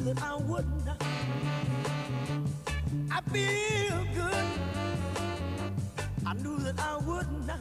that I wouldn't. I feel good. I knew that I wouldn't.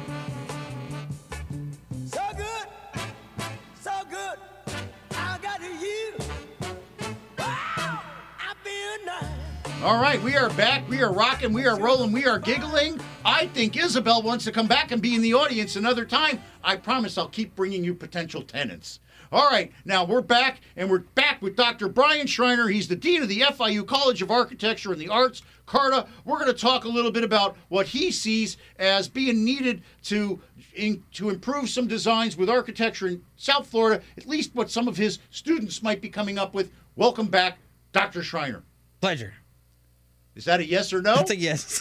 So good, so good. I got you. Wow, I feel nice. All right, we are back. We are rocking. We are rolling. We are giggling. I think Isabel wants to come back and be in the audience another time. I promise I'll keep bringing you potential tenants. All right, now we're back, and we're back with Dr. Brian Schreiner. He's the Dean of the FIU College of Architecture and the Arts, CARTA. We're going to talk a little bit about what he sees as being needed to improve some designs with architecture in South Florida, at least what some of his students might be coming up with. Welcome back, Dr. Schreiner. Pleasure. Is that a yes or no? That's a yes.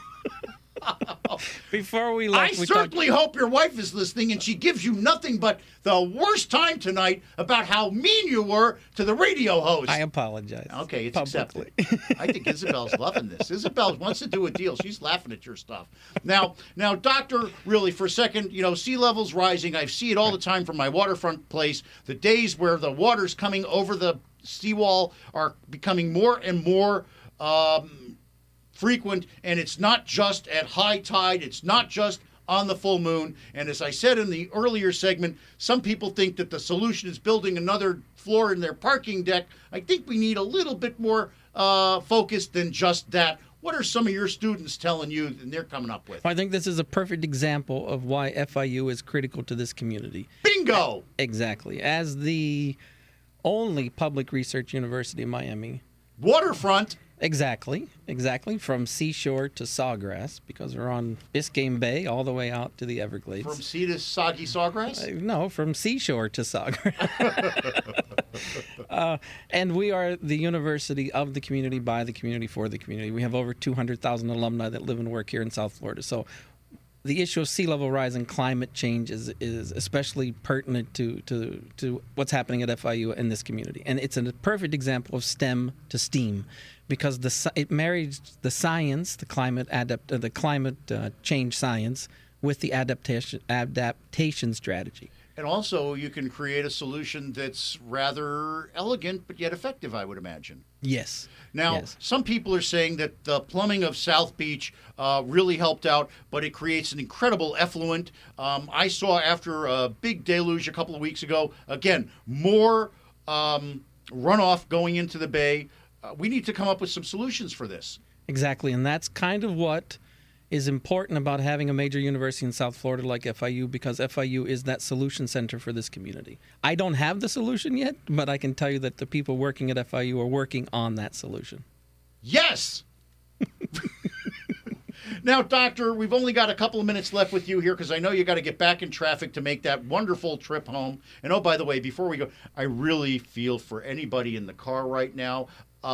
Before we I left, certainly hope your wife is listening and she gives you nothing but the worst time tonight about how mean you were to the radio host. I apologize. Okay, it's publicly. accepted. I think Isabel's loving this. Isabel wants to do a deal. She's laughing at your stuff. Now, Doctor, really, for a second, sea level's rising. I see it all the time from my waterfront place. The days where the water's coming over the seawall are becoming more and more frequent, and it's not just at high tide, it's not just on the full moon. And as I said in the earlier segment, some people think that the solution is building another floor in their parking deck. I think we need a little bit more focus than just that. What are some of your students telling you and they're coming up with? I think this is a perfect example of why FIU is critical to this community. Bingo! Exactly. As the only public research university in Miami. Waterfront. Exactly. From seashore to Sawgrass, because we're on Biscayne Bay all the way out to the Everglades. From sea to soggy Sawgrass? No, from seashore to Sawgrass. And we are the university of the community, by the community, for the community. We have over 200,000 alumni that live and work here in South Florida. So the issue of sea level rise and climate change is especially pertinent to what's happening at FIU in this community. And it's a perfect example of STEM to STEAM, because it marries the science, the climate change science, with the adaptation strategy. And also, you can create a solution that's rather elegant but yet effective, I would imagine. Yes. Now, Some people are saying that the plumbing of South Beach really helped out, but it creates an incredible effluent. I saw after a big deluge a couple of weeks ago, again, more runoff going into the bay. We need to come up with some solutions for this. Exactly, and that's kind of what is important about having a major university in South Florida like FIU, because FIU is that solution center for this community. I don't have the solution yet, but I can tell you that the people working at FIU are working on that solution. Yes! Now, Doctor, we've only got a couple of minutes left with you here because I know you got to get back in traffic to make that wonderful trip home. And oh, by the way, before we go, I really feel for anybody in the car right now.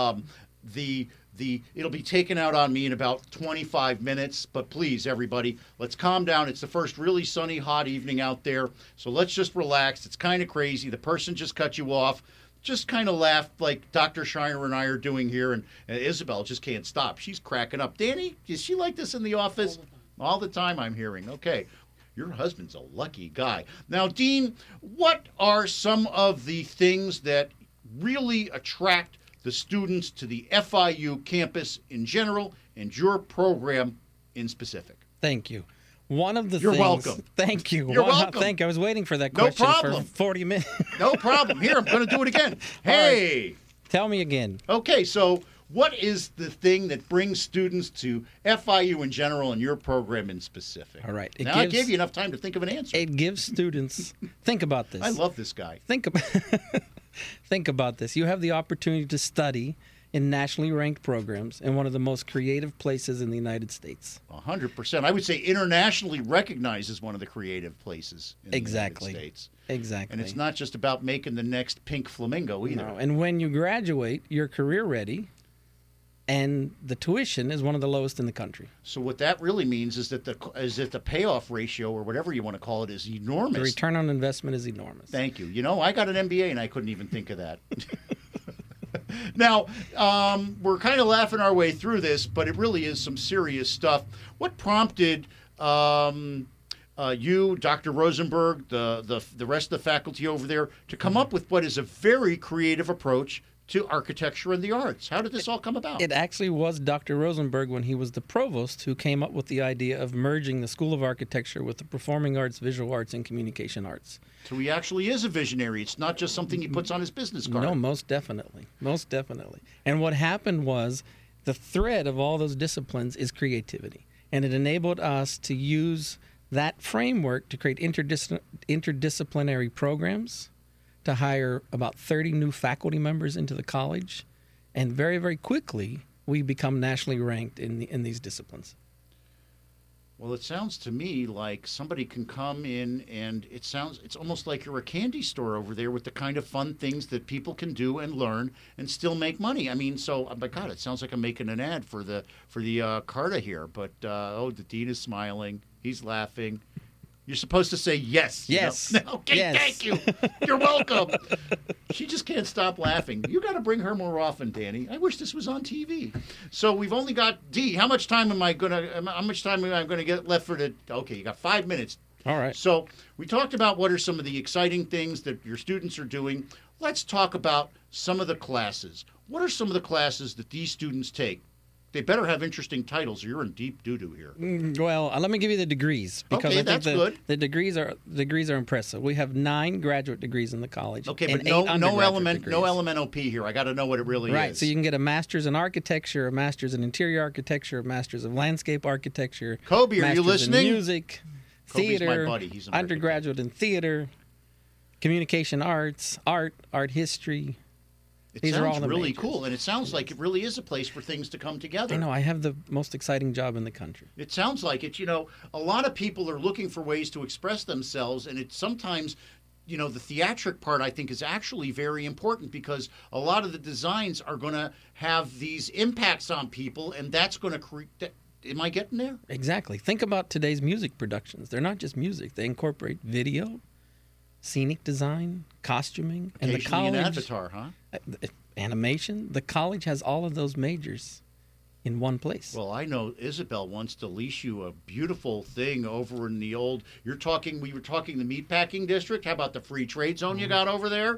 It'll be taken out on me in about 25 minutes, but please, everybody, let's calm down. It's the first really sunny, hot evening out there, so let's just relax. It's kind of crazy. The person just cut you off. Just kind of laugh like Dr. Schreiner and I are doing here, and Isabel just can't stop. She's cracking up. Danny, is she like this in the office? All the time I'm hearing. Okay. Your husband's a lucky guy. Now, Dean, what are some of the things that really attract the students to the FIU campus in general and your program in specific? Thank you. One of the You're things... welcome. Thank you. You're welcome. Thank you. I was waiting for that No question problem. for 40 minutes. No problem. Here, I'm going to do it again. Hey! Right. Tell me again. Okay, so what is the thing that brings students to FIU in general and your program in specific? All right. I gave you enough time to think of an answer. It gives students... Think about this. I love this guy. Think about this. You have the opportunity to study in nationally ranked programs in one of the most creative places in the United States. 100%. I would say internationally recognized as one of the creative places in the United States. Exactly. And it's not just about making the next pink flamingo either. No. And when you graduate, you're career ready, and the tuition is one of the lowest in the country. So what that really means is that the payoff ratio, or whatever you want to call it, is enormous. The return on investment is enormous. Thank you. I got an MBA and I couldn't even think of that. Now, we're kind of laughing our way through this, but it really is some serious stuff. What prompted you, Dr. Rosenberg, the rest of the faculty over there, to come up with what is a very creative approach to architecture and the arts? How did this all come about? It actually was Dr. Rosenberg, when he was the provost, who came up with the idea of merging the School of Architecture with the Performing Arts, Visual Arts, and Communication Arts. So he actually is a visionary. It's not just something he puts on his business card. No, most definitely. Most definitely. And what happened was the thread of all those disciplines is creativity. And it enabled us to use that framework to create interdisciplinary programs, to hire about 30 new faculty members into the college. And very, very quickly, we become nationally ranked in these disciplines. Well, it sounds to me like somebody can come in and it's almost like you're a candy store over there with the kind of fun things that people can do and learn and still make money. I mean, so, oh my God, it sounds like I'm making an ad for the Carta here. But, the dean is smiling. He's laughing. You're supposed to say yes. Yes. Okay, yes. Thank you. You're welcome. She just can't stop laughing. You got to bring her more often, Danny. I wish this was on TV. So we've only got Dee. How much time am I gonna get left for the? Okay, you got 5 minutes. All right. So we talked about what are some of the exciting things that your students are doing. Let's talk about some of the classes. What are some of the classes that these students take? They better have interesting titles, or you're in deep doo-doo here. Well, let me give you the degrees, because Okay, I think that's good. the degrees are impressive. We have 9 graduate degrees in the college. Okay, and but 8 undergraduate degrees. no elemental here. I got to know what it really is. Right, so you can get a master's in architecture, a master's in interior architecture, a master's of landscape architecture. Kobe, are you master's in listening? music, Kobe's theater, my buddy. He's an undergraduate in theater, communication arts, art history. These are all sounds the really majors. cool, and it sounds like it really is a place for things to come together. I know, I have the most exciting job in the country. It sounds like it. A lot of people are looking for ways to express themselves, and it's sometimes, the theatric part, I think, is actually very important, because a lot of the designs are going to have these impacts on people, and that's going to create. Am I getting there? Exactly. Think about today's music productions. They're not just music. They incorporate video, scenic design, costuming, and the Occasionally college. an avatar, huh? Animation. The college has all of those majors in one place. Well, I know Isabel wants to lease you a beautiful thing over in the old. We were talking the meatpacking district. How about the free trade zone you got over there?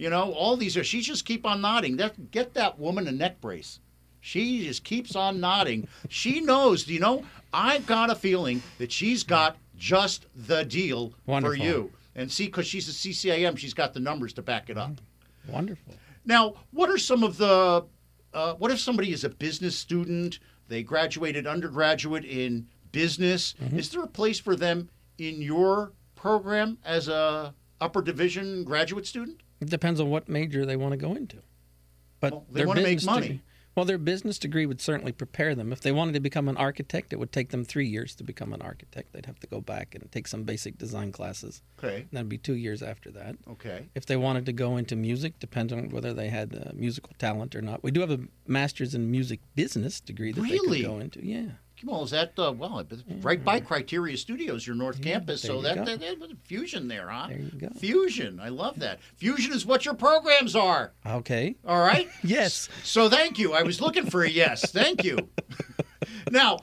All these are. She just keep on nodding. Get that woman a neck brace. She just keeps on nodding. She knows. I've got a feeling that she's got just the deal Wonderful. for you. And see, because she's a CCIM, she's got the numbers to back it up. Wonderful. Now, what are some of the? What if somebody is a business student? They graduated undergraduate in business. Mm-hmm. Is there a place for them in your program as a upper division graduate student? It depends on what major they want to go into. But Well, they their want to make business money. degree- Well, their business degree would certainly prepare them. If they wanted to become an architect, it would take them 3 years to become an architect. They'd have to go back and take some basic design classes. Okay. That'd be 2 years after that. Okay. If they wanted to go into music, depends on whether they had musical talent or not. We do have a master's in music business degree that Really? they could go into. Yeah. Well, is that right by Criteria Studios, your North Campus? there So you that go. fusion there, huh? There you go. Fusion. I love that. Fusion is what your programs are. Okay. All right. Yes. So thank you. I was looking for a yes. Thank you. Now,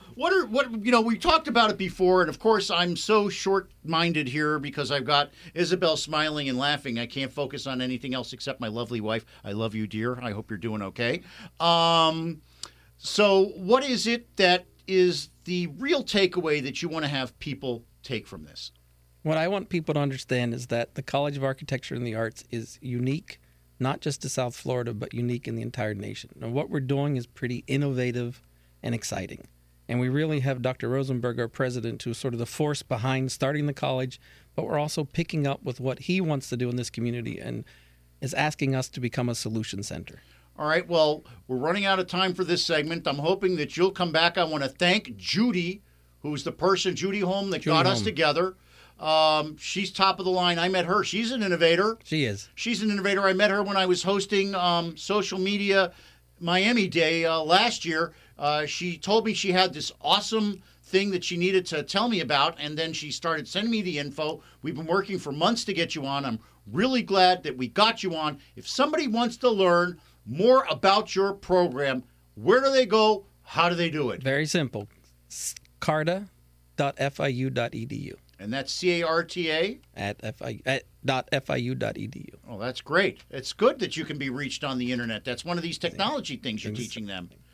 we talked about it before, and of course I'm so short-minded here because I've got Isabel smiling and laughing. I can't focus on anything else except my lovely wife. I love you, dear. I hope you're doing okay. So what is it that is the real takeaway that you want to have people take from this? What I want people to understand is that the College of Architecture and the Arts is unique, not just to South Florida, but unique in the entire nation. And what we're doing is pretty innovative and exciting. And we really have Dr. Rosenberg, our president, who's sort of the force behind starting the college, but we're also picking up with what he wants to do in this community and is asking us to become a solution center. All right, well, we're running out of time for this segment. I'm hoping that you'll come back. I want to thank Judy, who's the person, Judy Holm, that got us together. She's top of the line. I met her. She's an innovator. She is. She's an innovator. I met her when I was hosting Social Media Miami Day last year. She told me she had this awesome thing that she needed to tell me about, and then she started sending me the info. We've been working for months to get you on. I'm really glad that we got you on. If somebody wants to learn more about your program, where do they go? How do they do it? Very simple. carta.fiu.edu. And that's CARTA? at .fiu.edu. Oh, that's great. It's good that you can be reached on the internet. That's one of these technology things you're teaching them.